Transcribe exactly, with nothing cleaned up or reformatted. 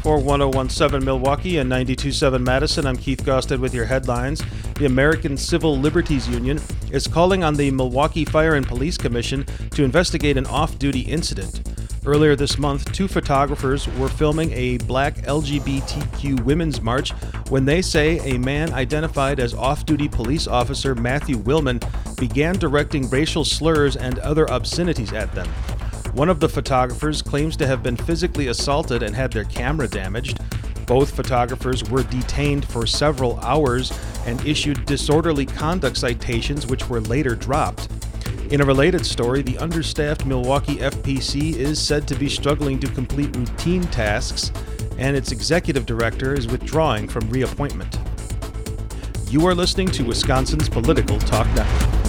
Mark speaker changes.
Speaker 1: For ten seventeen Milwaukee and ninety-two point seven Madison, I'm Keith Gosted with your headlines. The American Civil Liberties Union is calling on the Milwaukee Fire and Police Commission to investigate an off-duty incident. Earlier this month, two photographers were filming a black L G B T Q women's march when they say a man identified as off-duty police officer Matthew Willman began directing racial slurs and other obscenities at them. One of the photographers claims to have been physically assaulted and had their camera damaged. Both photographers were detained for several hours and issued disorderly conduct citations which were later dropped. In a related story, the understaffed Milwaukee F P C is said to be struggling to complete routine tasks, and its executive director is withdrawing from reappointment. You are listening to Wisconsin's Political Talk Network.